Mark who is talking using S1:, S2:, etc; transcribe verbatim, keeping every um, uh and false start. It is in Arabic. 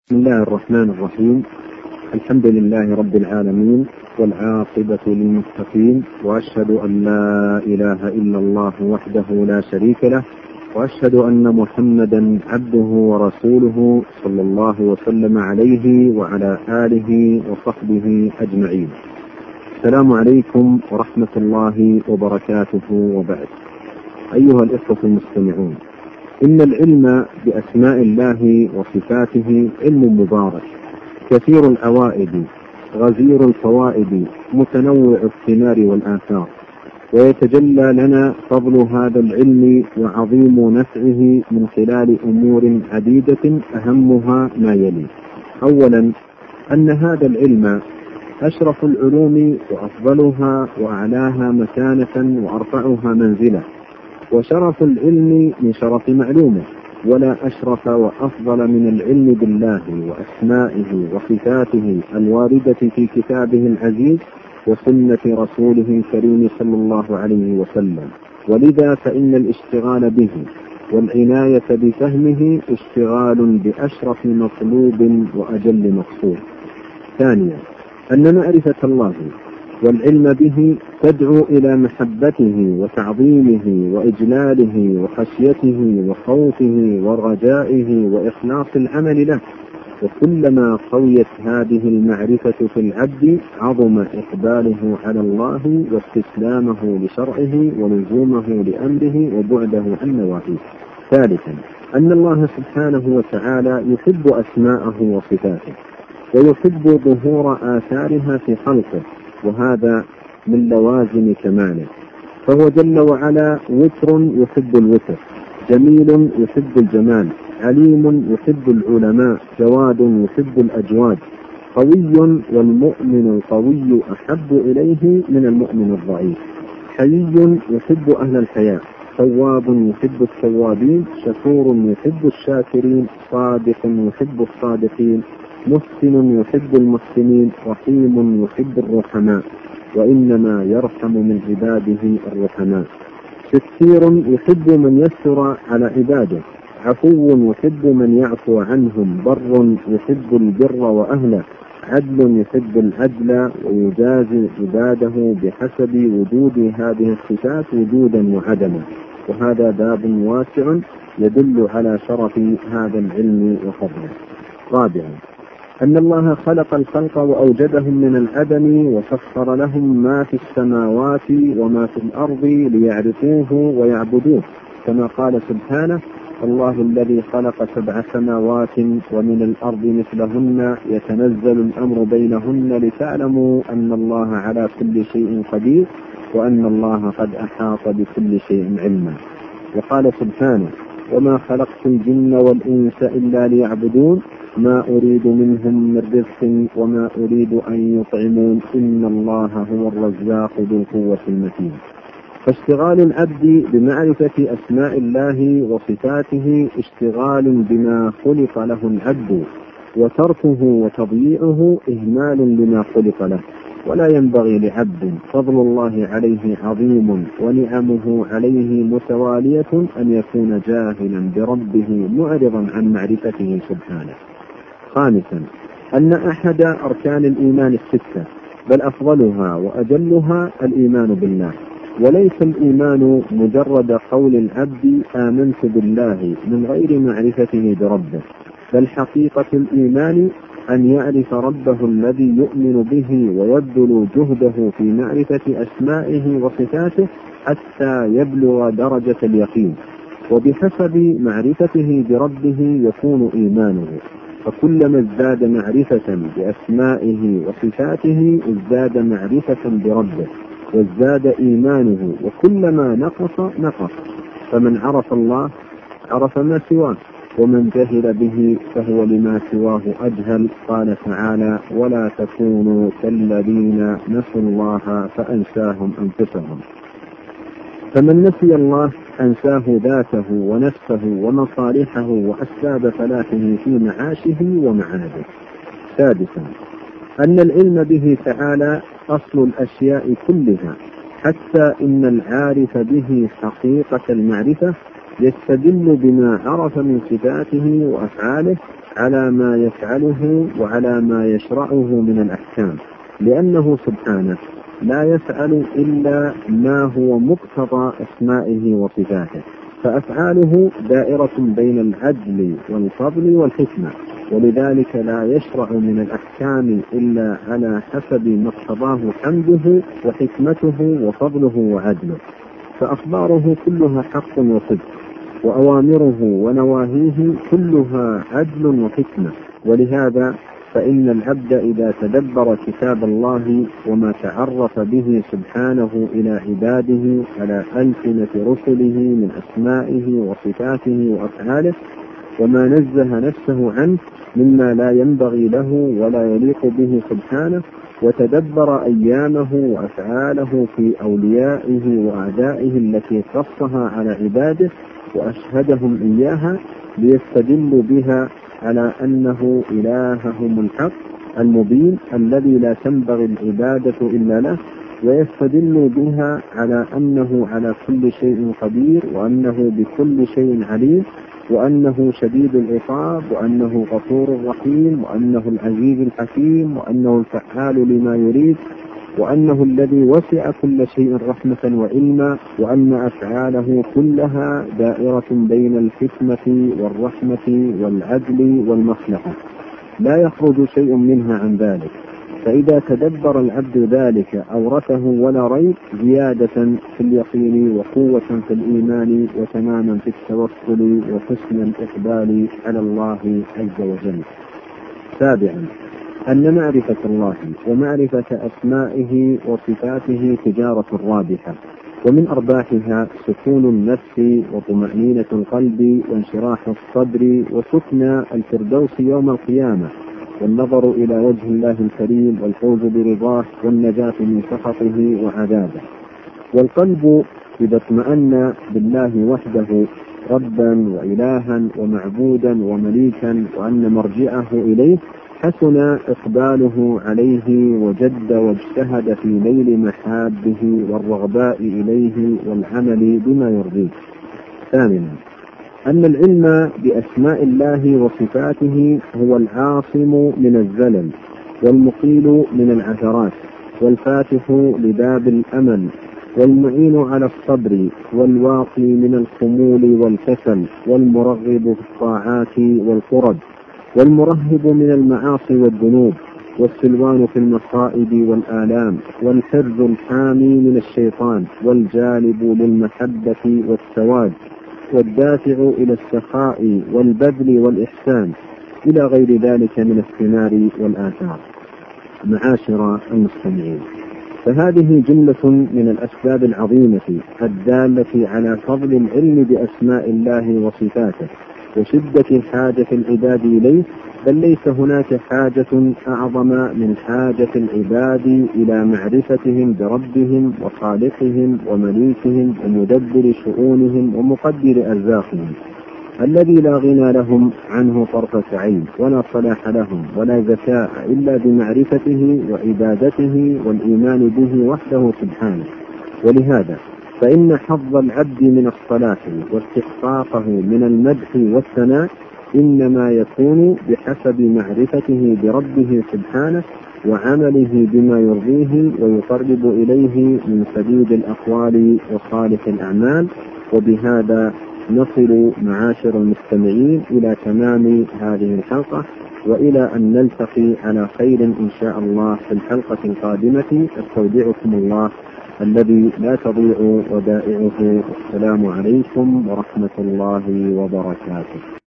S1: بسم الله الرحمن الرحيم. الحمد لله رب العالمين، والعاقبة للمتقين، وأشهد أن لا إله إلا الله وحده لا شريك له، وأشهد أن محمدا عبده ورسوله صلى الله وسلم عليه وعلى آله وصحبه أجمعين. السلام عليكم ورحمة الله وبركاته، وبعد. أيها الإخوة المستمعون، إن العلم بأسماء الله وصفاته علم مبارك كثير العوائد غزير الفوائد متنوع الثمار والآثار، ويتجلى لنا فضل هذا العلم وعظيم نفعه من خلال أمور عديدة أهمها ما يلي. أولا، أن هذا العلم أشرف العلوم وأفضلها وأعلاها مكانة وأرفعها منزلة، وشرف العلم من شرف معلومه، ولا أشرف وأفضل من العلم بالله وأسمائه وصفاته الواردة في كتابه العزيز وسنة رسوله الكريم صلى الله عليه وسلم. ولذا فإن الاشتغال به والعناية بفهمه اشتغال بأشرف مطلوب وأجل مقصود. ثانيا، أن معرفة الله والعلم به تدعو إلى محبته وتعظيمه وإجلاله وخشيته وخوفه ورجائه وإخلاص العمل له. وكلما قويت هذه المعرفة في العبد عظم إقباله على الله واستسلامه لشرعه ولزومه لأمره وبعده عن نواهيه. ثالثا، أن الله سبحانه وتعالى يحب أسماءه وصفاته، ويحب ظهور آثارها في خلقه، وهذا من لوازم كماله. فهو جل وعلا وتر يحب الوتر، جميل يحب الجمال، عليم يحب العلماء، جواد يحب الأجواد، قوي والمؤمن القوي أحب إليه من المؤمن الضعيف، حيي يحب أهل الحياء، تواب يحب التوابين، شكور يحب الشاكرين، صادق يحب الصادقين، محسن يحب المحسنين، رحيم يحب الرحماء، وإنما يرحم من عباده الرحماء، ستير يحب من يستر على عباده، عفو يحب من يعفو عنهم، بر يحب البر وأهله، عدل يحب العدل ويجازي عباده بحسب وجود هذه الصفات وجودا وعدما. وهذا باب واسع يدل على شرف هذا العلم وفضله. رابعا، أن الله خلق الخلق وأوجدهم من العدم وسخر لهم ما في السماوات وما في الأرض ليعرفوه ويعبدوه، كما قال سبحانه: الله الذي خلق سبع سماوات ومن الأرض مثلهن يتنزل الأمر بينهن لتعلموا أن الله على كل شيء قدير وأن الله قد أحاط بكل شيء علما. وقال سبحانه: وما خلقت الجن والإنس إلا ليعبدون ما أريد منهم من رزق وما أريد أن يطعمون إن الله هو الرزاق ذو القوة المتين. فاشتغال العبد بمعرفة أسماء الله وصفاته اشتغال بما خلق له العبد، وتركه وتضييعه إهمال لما خلق له. ولا ينبغي لعبد فضل الله عليه عظيم ونعمه عليه متوالية أن يكون جاهلا بربه معرضا عن معرفته سبحانه. خامسا، أن أحد أركان الإيمان الستة بل أفضلها وأجلها الإيمان بالله، وليس الإيمان مجرد قول العبد آمنت بالله من غير معرفته بربه، بل حقيقة الإيمان أن يعرف ربه الذي يؤمن به ويبذل جهده في معرفة أسمائه وصفاته حتى يبلغ درجة اليقين، وبحسب معرفته بربه يكون إيمانه. فكلما ازداد معرفة بأسمائه وصفاته ازداد معرفة بربه وازداد إيمانه، وكلما نقص نقص. فمن عرف الله عرف ما سواه، ومن جهل به فهو لما سواه أجهل. قال تعالى: ولا تكونوا كالذين نسوا الله فأنساهم أنفسهم. فمن نسي الله أنساه ذاته ونفسه ومصالحه وأسباب فلاحه في معاشه ومعاده. سادسا، أن العلم به تعالى أصل الأشياء كلها، حتى إن العارف به حقيقة المعرفة يستدل بما عرف من صفاته وأفعاله على ما يفعله وعلى ما يشرعه من الأحكام، لأنه سبحانه لا يفعل إلا ما هو مقتضى أسمائه وصفاته، فأفعاله دائرة بين العدل والفضل والحكمة، ولذلك لا يشرع من الأحكام إلا على حسب ما اقتضاه حمده وحكمته وفضله وعدله، فأخباره كلها حق وصدق، وأوامره ونواهيه كلها عدل وحكمة. ولهذا فإن العبد إذا تدبر كتاب الله وما تعرف به سبحانه إلى عباده على ألسنة رسله من أسمائه وصفاته وأفعاله، وما نزه نفسه عنه مما لا ينبغي له ولا يليق به سبحانه، وتدبر أيامه وأفعاله في أوليائه وأعدائه التي قصها على عباده وأشهدهم إياها ليستدلوا بها على أنه إلههم الحق المبين الذي لا تنبغي العبادة إلا له، ويستدلوا بها على أنه على كل شيء قدير، وأنه بكل شيء عليم، وأنه شديد العقاب، وأنه غفور رحيم، وأنه العزيز الحكيم، وأنه الفعال لما يريد، وأنه الذي وسع كل شيء رحمة وعلما، وأن أفعاله كلها دائرة بين الحكمة والرحمة والعدل والمصلحة، لا يخرج شيء منها عن ذلك. فإذا تدبر العبد ذلك أورثه ولا ريب زيادة في اليقين وقوة في الإيمان وتماما في التوكل وحسن الإقبال على الله عز وجل. سابعا، أن معرفة الله ومعرفة أسمائه وصفاته تجارة رابحة، ومن أرباحها سكون النفس وطمأنينة القلب وانشراح الصدر وسكن الفردوس يوم القيامة، والنظر إلى وجه الله الكريم والفوز برضاه والنجاة من سخطه وعذابه. والقلب إذا اطمأن بالله وحده ربا وإلها ومعبودا ومليكا وأن مرجعه إليه، حسن إقباله عليه وجد واجتهد في نيل محابه والرغباء إليه والعمل بما يرضيه. ثامنا، أن العلم بأسماء الله وصفاته هو العاصم من الزلل والمقيل من العثرات والفاتح لباب الأمل والمعين على الصبر والواقي من الخمول والكسل والمرغب في الطاعات والقرب والمرهب من المعاصي والذنوب والسلوان في المصائب والآلام والحرز الحامي من الشيطان والجالب للمحبة والسواد والدافع إلى السخاء والبذل والإحسان إلى غير ذلك من الثمار والآثار. معاشر المستمعين، فهذه جملة من الأسباب العظيمة الدالة على فضل العلم بأسماء الله وصفاته وشدة حاجة العباد إليه، بل ليس هناك حاجة أعظم من حاجة العباد إلى معرفتهم بربهم وخالقهم ومليكهم ومدبر شؤونهم ومقدر أرزاقهم، الذي لا غنى لهم عنه طرفة عين ولا صلاح لهم ولا ذكاء إلا بمعرفته وعبادته والإيمان به وحده سبحانه. ولهذا فإن حظ العبد من الصلاح واستحقاقه من المدح والثناء إنما يكون بحسب معرفته بربه سبحانه وعمله بما يرضيه ويقرب إليه من سديد الأقوال وصالح الأعمال. وبهذا نصل معاشر المستمعين إلى تمام هذه الحلقة، وإلى أن نلتقي على خير إن شاء الله في الحلقة القادمة. استودعكم الله الذي لا تضيع ودائعه. السلام عليكم ورحمة الله وبركاته.